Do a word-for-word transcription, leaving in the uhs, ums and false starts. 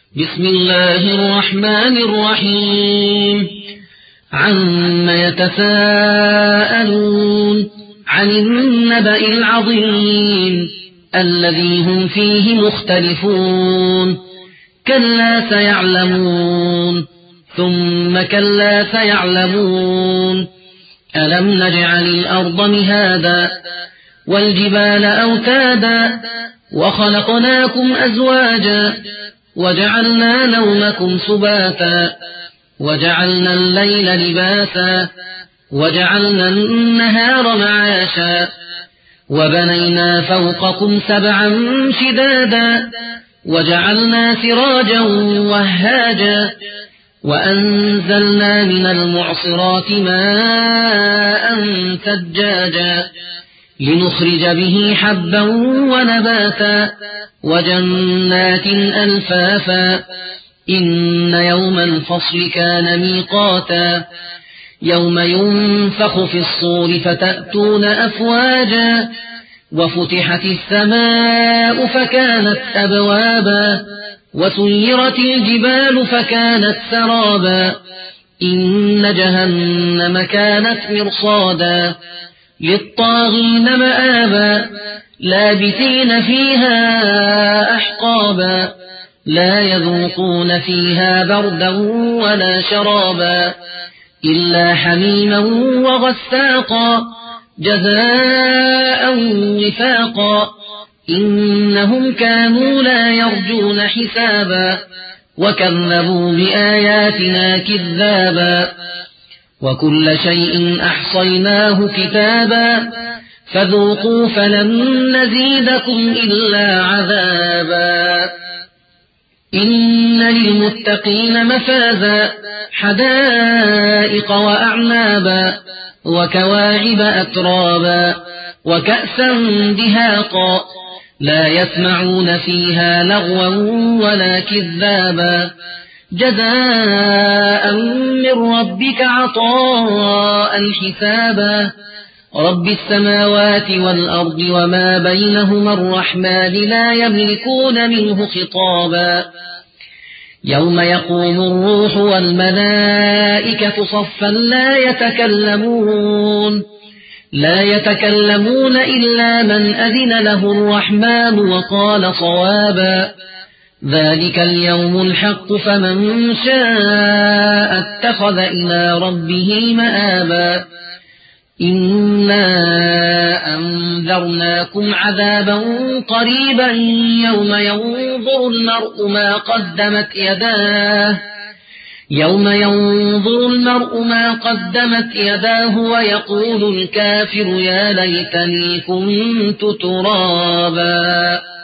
بسم الله الرحمن الرحيم عما يتساءلون عن النبأ العظيم الذي هم فيه مختلفون كلا سيعلمون ثم كلا سيعلمون ألم نجعل الأرض مهادا والجبال أوتادا وخلقناكم أزواجا وجعلنا نومكم سباتا وجعلنا الليل لباسا وجعلنا النهار معاشا وبنينا فوقكم سبعا شدادا وجعلنا سراجا وهاجا وأنزلنا من المعصرات ماء ثجاجا لنخرج به حبا ونباتا وجنات ألفافا إن يوم الفصل كان ميقاتا يوم ينفخ في الصور فتأتون أفواجا وفتحت السماء فكانت أبوابا وسيرت الجبال فكانت سرابا إن جهنم كانت مرصادا للطاغين مآبا لابثين فيها أحقابا لا يذوقون فيها بردا ولا شرابا إلا حميما وغساقا جزاء وفاقا إنهم كانوا لا يرجون حسابا وكذبوا بآياتنا كذابا وكل شيء أحصيناه كتابا فذوقوا فلن نزيدكم إلا عذابا إن للمتقين مفازا حدائق وأعنابا وكواعب أترابا وكأسا دهاقا لا يسمعون فيها لغوا ولا كذابا جزاء من ربك عطاء حسابا رب السماوات والأرض وما بينهما الرحمن لا يملكون منه خطابا يوم يقوم الروح والملائكة صفا لا يتكلمون لا يتكلمون إلا من أذن له الرحمن وقال صوابا ذلك اليوم الحق فمن شاء اتخذ إلى ربه مآبا إنا أنذرناكم عذابا قريبا يوم ينظر المرء ما قدمت يداه يوم ينظر المرء ما قدمت يداه ويقول الكافر يا ليتني كنت ترابا